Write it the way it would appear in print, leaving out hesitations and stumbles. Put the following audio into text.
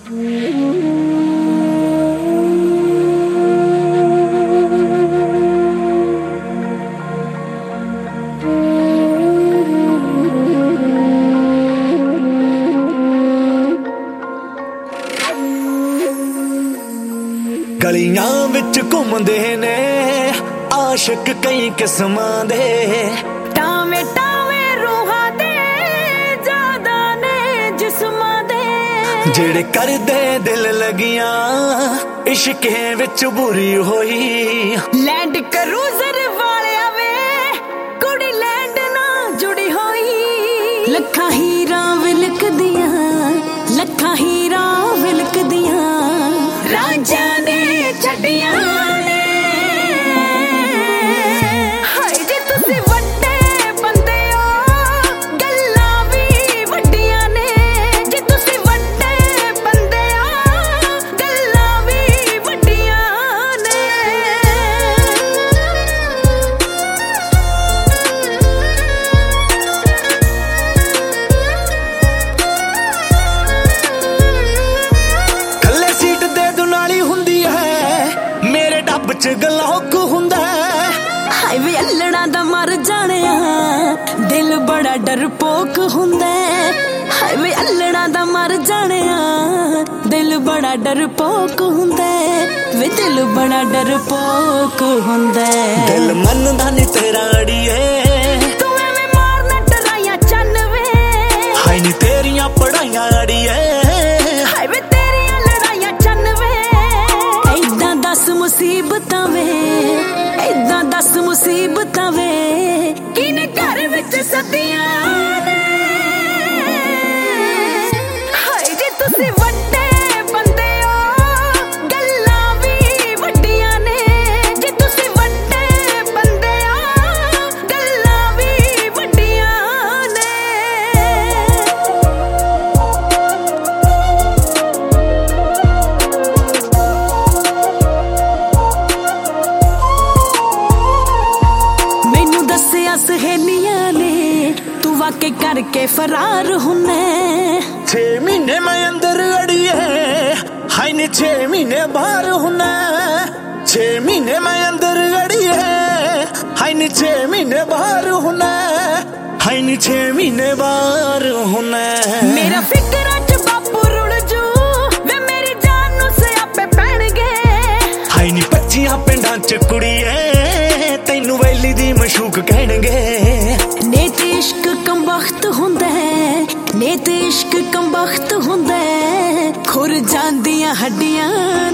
गलियां विच घूमदे ने आशिक कई किस्मां दे टावे टावे रूहां दे ज्यादा ने जिस्मां दे जेड़े करदे दिल लगियां इश्के विच बुरी होई लैंड क्रूजर वाले वे कुड़ी लैंड ना जुड़ी होई लखां हीरा विलक दियां लखां हीरा विलक दियां राजा ने छड़ियां ने हाय जे तुसी वड्डे बंदे हो गल्लां भी वड्डियां ने जे तुसी वड्डे बंदे हो गल्लां भी वड्डियां ने खल्ले सीट दे दुनाली हुंदी है मेरे डब च गलौक हुंदा हाय वे अल्लड़ा दा मर जाणिया दिल बड़ा डरपोक हुंदा हाय वे अल्लड़ा दा मर जाणिया दिल बड़ा डरपोक हुंदा वे दिल बड़ा डरपोक हुंदा दिल मनदा नी तेरा अड़िए तू एवें मारना डराइयां चन्न वे हाय नी तेरियां पढ़ाइयां अड़िए हाय वे तेरियां लड़ाइयां चन्न वे ऐदां दस मुसीबतां वे ऐदां दस मुसीबतां वे किने घर विच सदियां ने हाय जे तुसी वड्डे बंदे हो गल्लां भी वड्डियां ने जे तुसी वड्डे बंदे हो गल्लां भी वड्डियां ने मैनू दस्सिया सहेलियां ने तू वाकई करके फरार हुन्ने 6 महीने मैं अंदर अड़िए हाय नी 6 महीने बाहर हुन्ना 6 महीने मैं अंदर अड़िए हाय नी 6 महीने बाहर हुन्ना हाय नी 6 महीने बाहर हुन्ना मेरा फिकरा च बापू रुड़ जू वे मेरी जान नू सियापे पैणगे हाय नी 25 पिंडां च कुड़िए तैनू वैली दी मशूक कहणगे ने ते इश्क कमबख्त हुंदा ने ते इश्क कमबख्त हुंदा खुर जांदियां हड्डियां